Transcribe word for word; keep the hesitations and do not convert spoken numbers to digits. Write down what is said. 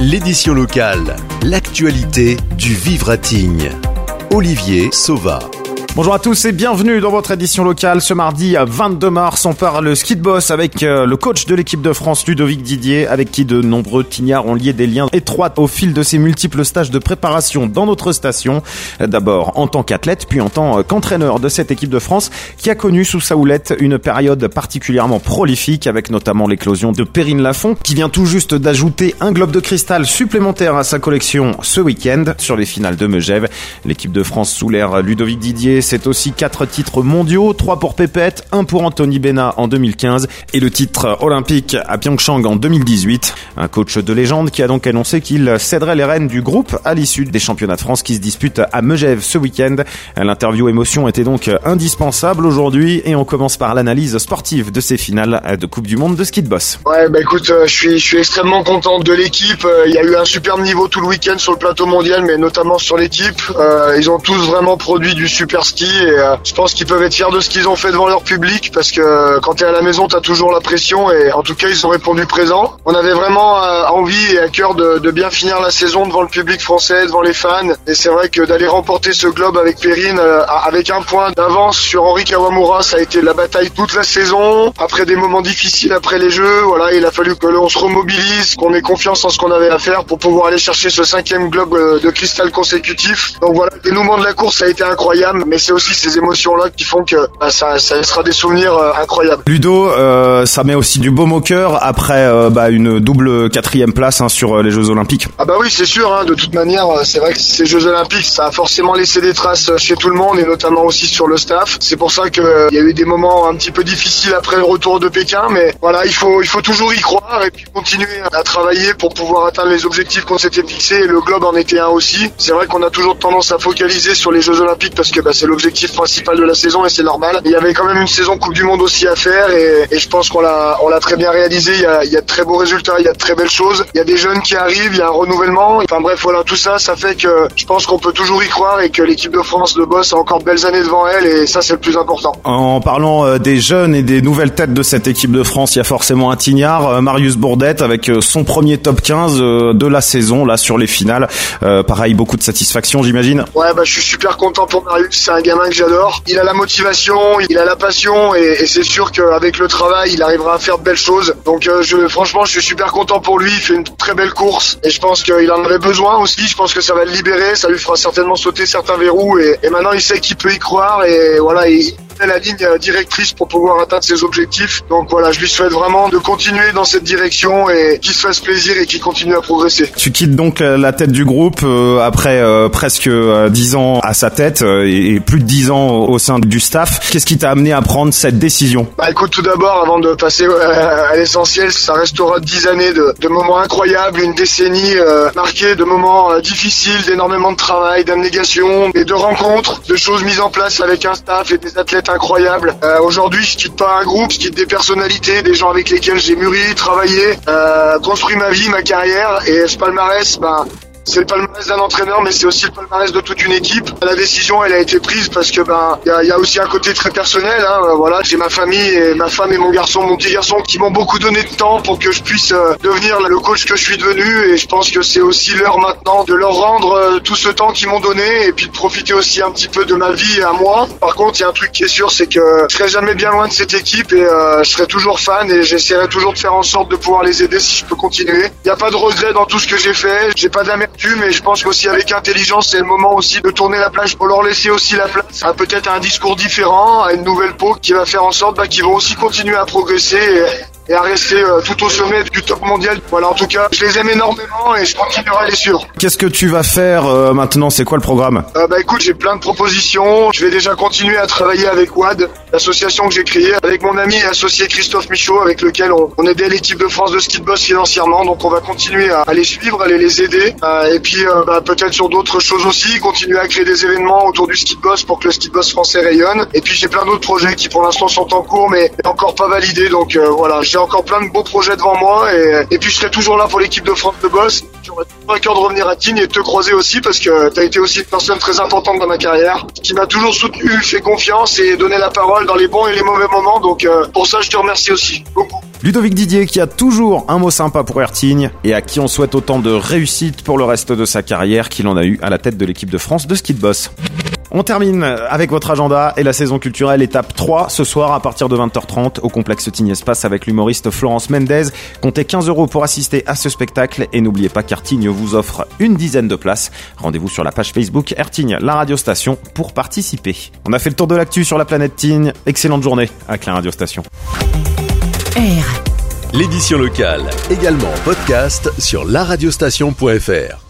L'édition locale, l'actualité du Vivratignes. Olivier Sauva. Bonjour à tous et bienvenue dans votre édition locale. Ce mardi vingt-deux mars, on parle ski de boss avec le coach de l'équipe de France, Ludovic Didier, avec qui de nombreux tignards ont lié des liens étroits au fil de ses multiples stages de préparation dans notre station. D'abord en tant qu'athlète, puis en tant qu'entraîneur de cette équipe de France qui a connu sous sa houlette une période particulièrement prolifique avec notamment l'éclosion de Perrine Lafont qui vient tout juste d'ajouter un globe de cristal supplémentaire à sa collection ce week-end sur les finales de Megève. L'équipe de France sous l'ère Ludovic Didier, c'est aussi quatre titres mondiaux, trois pour Pépette, un pour Anthony Bena en deux mille quinze et le titre olympique à Pyeongchang en deux mille dix-huit. Un coach de légende qui a donc annoncé qu'il céderait les rênes du groupe à l'issue des championnats de France qui se disputent à Megève ce week-end. L'interview émotion était donc indispensable aujourd'hui et on commence par l'analyse sportive de ces finales de Coupe du Monde de ski de boss. Ouais, bah écoute, euh, je suis, je suis extrêmement content de l'équipe. Il y a eu un superbe niveau tout le week-end sur le plateau mondial, mais notamment sur l'équipe. Euh, ils ont tous vraiment produit du super ski. Et euh, je pense qu'ils peuvent être fiers de ce qu'ils ont fait devant leur public parce que euh, quand t'es à la maison t'as toujours la pression et en tout cas ils ont répondu présent. On avait vraiment euh, envie et à cœur de, de bien finir la saison devant le public français, devant les fans et c'est vrai que d'aller remporter ce globe avec Perrine euh, avec un point d'avance sur Henri Kawamura, ça a été la bataille toute la saison. Après des moments difficiles après les Jeux, voilà, il a fallu que l'on se remobilise, qu'on ait confiance en ce qu'on avait à faire pour pouvoir aller chercher ce cinquième globe de cristal consécutif. Donc voilà, le dénouement de la course a été incroyable, mais c'est aussi ces émotions-là qui font que bah, ça, ça sera des souvenirs euh, incroyables. Ludo, euh, ça met aussi du baume au cœur après euh, bah, une double quatrième place hein, sur euh, les Jeux Olympiques. Ah bah oui, c'est sûr. Hein, de toute manière, c'est vrai que ces Jeux Olympiques, ça a forcément laissé des traces chez tout le monde et notamment aussi sur le staff. C'est pour ça que euh, il y a eu des moments un petit peu difficiles après le retour de Pékin, mais voilà, il faut il faut toujours y croire et puis continuer à travailler pour pouvoir atteindre les objectifs qu'on s'était fixés. Et le globe en était un aussi. C'est vrai qu'on a toujours tendance à focaliser sur les Jeux Olympiques parce que bah, c'est l'objectif principal de la saison et c'est normal. Il y avait quand même une saison Coupe du Monde aussi à faire et, et je pense qu'on l'a, on l'a très bien réalisé. Il y, a, il y a de très beaux résultats, il y a de très belles choses. Il y a des jeunes qui arrivent, il y a un renouvellement. Enfin bref, voilà, tout ça, ça fait que je pense qu'on peut toujours y croire et que l'équipe de France de boss a encore de belles années devant elle et ça c'est le plus important. En parlant des jeunes et des nouvelles têtes de cette équipe de France, il y a forcément un tignard, Marius Bourdette avec son premier top quinze de la saison là sur les finales. Euh, pareil, beaucoup de satisfaction j'imagine. Ouais, bah je suis super content pour Marius, c'est un gamin que j'adore. Il a la motivation, il a la passion et, et c'est sûr qu'avec le travail, il arrivera à faire de belles choses. Donc euh, je, franchement, je suis super content pour lui. Il fait une très belle course et je pense qu'il en avait besoin aussi. Je pense que ça va le libérer, ça lui fera certainement sauter certains verrous et, et maintenant il sait qu'il peut y croire et voilà, il fait la ligne directrice pour pouvoir atteindre ses objectifs. Donc voilà, je lui souhaite vraiment de continuer dans cette direction et qu'il se fasse plaisir et qu'il continue à progresser. Tu quittes donc la tête du groupe euh, après euh, presque euh, dix ans à sa tête euh, et plus de dix ans au sein du staff. Qu'est-ce qui t'a amené à prendre cette décision ? Bah écoute, tout d'abord, avant de passer euh, à l'essentiel, ça restera dix années de, de moments incroyables, une décennie euh, marquée de moments euh, difficiles, d'énormément de travail, d'abnégation et de rencontres, de choses mises en place avec un staff et des athlètes incroyables. Euh, aujourd'hui, je quitte pas un groupe, je quitte des personnalités, des gens avec lesquels j'ai mûri, travaillé, euh, construit ma vie, ma carrière et ce palmarès, bah c'est le palmarès d'un entraîneur, mais c'est aussi le palmarès de toute une équipe. La décision, elle a été prise parce que ben, il y a, y a aussi un côté très personnel. Hein. Voilà, j'ai ma famille et ma femme et mon garçon, mon petit garçon, qui m'ont beaucoup donné de temps pour que je puisse euh, devenir le coach que je suis devenu. Et je pense que c'est aussi l'heure maintenant de leur rendre euh, tout ce temps qu'ils m'ont donné et puis de profiter aussi un petit peu de ma vie à moi. Par contre, il y a un truc qui est sûr, c'est que je serai jamais bien loin de cette équipe et euh, je serai toujours fan et j'essaierai toujours de faire en sorte de pouvoir les aider si je peux continuer. Il n'y a pas de regret dans tout ce que j'ai fait. J'ai pas d'amertume. Mais je pense qu'aussi avec intelligence, c'est le moment aussi de tourner la plage pour leur laisser aussi la place à peut-être un discours différent, à une nouvelle peau qui va faire en sorte bah, qu'ils vont aussi continuer à progresser et, et à rester euh, tout au sommet du top mondial. Voilà, en tout cas, je les aime énormément et je continuerai à les suivre. Qu'est-ce que tu vas faire euh, maintenant ? C'est quoi le programme ? euh, Bah écoute, j'ai plein de propositions. Je vais déjà continuer à travailler avec W A D, l'association que j'ai créée, avec mon ami et associé Christophe Michaud, avec lequel on, on aidait l'équipe de France de ski de boss financièrement. Donc on va continuer à, à les suivre, à les, les aider. Euh, et puis euh, bah, peut-être sur d'autres choses aussi, continuer à créer des événements autour du ski de boss pour que le ski de boss français rayonne. Et puis j'ai plein d'autres projets qui pour l'instant sont en cours mais encore pas validés. Donc euh, voilà, j'ai encore plein de beaux projets devant moi et, et puis je serai toujours là pour l'équipe de France de boss. J'aurais toujours à cœur de revenir à Tignes et de te croiser aussi parce que tu as été aussi une personne très importante dans ma carrière qui m'a toujours soutenu, fait confiance et donné la parole dans les bons et les mauvais moments. Donc euh, pour ça, je te remercie aussi beaucoup. Ludovic Didier qui a toujours un mot sympa pour Ertigne et à qui on souhaite autant de réussite pour le reste de sa carrière qu'il en a eu à la tête de l'équipe de France de ski de boss. On termine avec votre agenda et la saison culturelle étape trois ce soir à partir de vingt heures trente au complexe Tignes Espace avec l'humoriste Florence Mendez. Comptez quinze euros pour assister à ce spectacle et n'oubliez pas qu'Ertigne vous offre une dizaine de places. Rendez-vous sur la page Facebook Ertigne, la radiostation pour participer. On a fait le tour de l'actu sur la planète Tignes. Excellente journée avec la radiostation. R. L'édition locale, également en podcast sur la radiostation point f r.